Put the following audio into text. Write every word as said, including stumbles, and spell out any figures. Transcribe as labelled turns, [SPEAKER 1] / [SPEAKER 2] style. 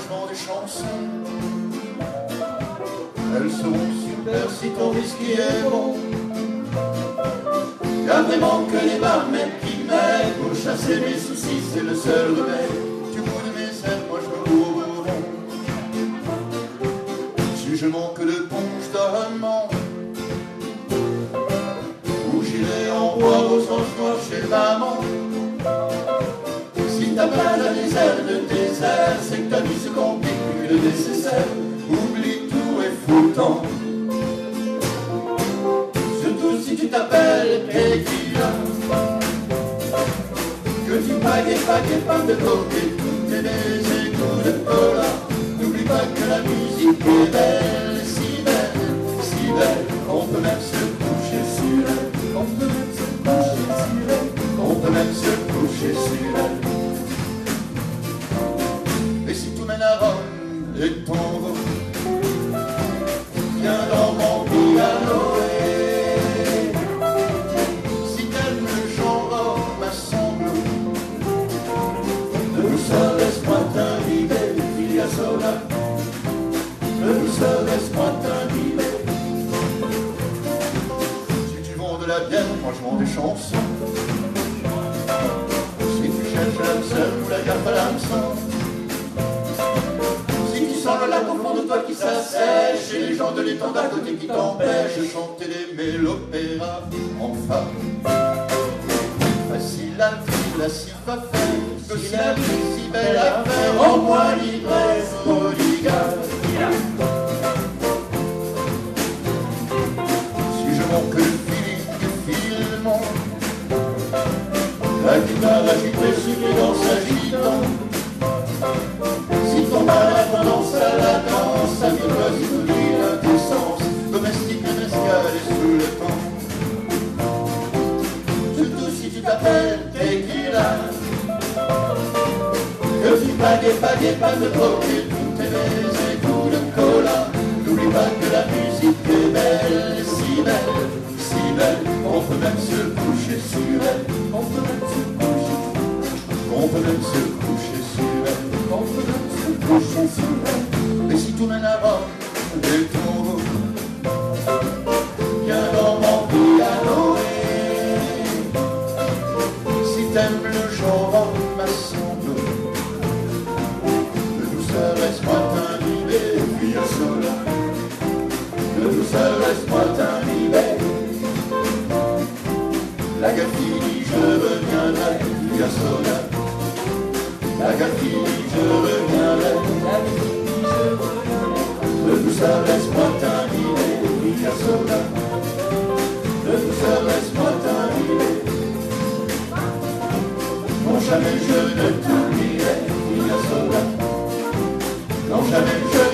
[SPEAKER 1] je vends des chansons. Elles seront super si ton whisky est bon. Y'a vraiment que les barmaids qui m'aident pour chasser mes soucis, c'est le seul remède. Du bout de mes ailes, moi je me cours rond. Si je manque de ponche d'amant, où j'irai en boire au sens noir chez maman. Si t'as pas la misère de tes airs, c'est que ta vie se complique plus que le nécessaire. Oublie tout et foutant. Surtout si tu t'appelles Tequila, que tu pagues et pagues et pas de coquet tous tes baisers, coups de cola. N'oublie pas que la musique est belle, si belle, si belle, qu'on peut même se coucher sur elle, on peut même se coucher sur elle, on peut même se coucher sur elle. Et si tout mène à Rome et tombe, viens dans mon piano. Si t'aimes le genre ma semble, de douceur laisse-moi t'inviter, il y a sola. De douceur laisse-moi t'inviter. Si tu vends de la bière, moi je vends des chansons. Si tu cherches l'âme seule ou la gaffe à l'hameçon, si tu sens le lac au fond de toi qui s'assèche, et les gens de l'étang d'à côté qui t'empêchent de chanter des mélopéras, enfin facile à vivre, la si va faire, que si la vie si belle à faire, en moi l'ivresse religale. Si je manque le feeling du film, la guitare agitée suffit dans s'agitant. Si ton mal a tendance à la danse, amuse-toi si tu lis l'indécence, domestique et mescale et sous le temps. Surtout si tu t'appelles Tequila, que tu pagues et pagues et pas de croquer tous tes baisers, coups de cola. N'oublie pas que la musique est belle, si belle, si belle, on peut même se coucher sur elle, on peut même se coucher, on peut même se coucher sur elle, on peut même se coucher sur elle. Et si tout mène à Rome et tombe, viens dans mon piano. Si t'aimes le genre ma semble, de douceur laisse-moi t'imbiber, puis à sola. De douceur laisse-moi t'imbiber. La gaffine, je reviendrai, puis à sola. La gaffine, je reviendrai. De douceur laisse-moi t'imbiber, puis à sola. De douceur laisse-moi t'imbiber. Non, jamais je ne t'oublierai, puis à sola. Non, jamais je